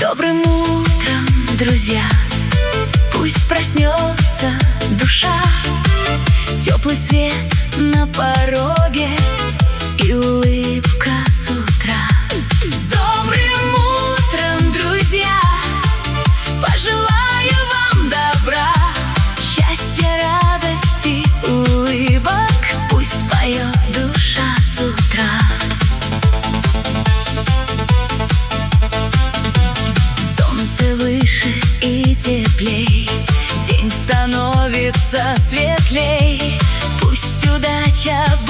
Добрым утром, друзья, пусть проснется душа. Теплый свет на пороге и улыбка с утра. С добрым утром, друзья, пожелаю вам добра, счастья, радости, улыбок, пусть поет душа с утра. Солнце выше и теплей, день становится светлей, пусть удача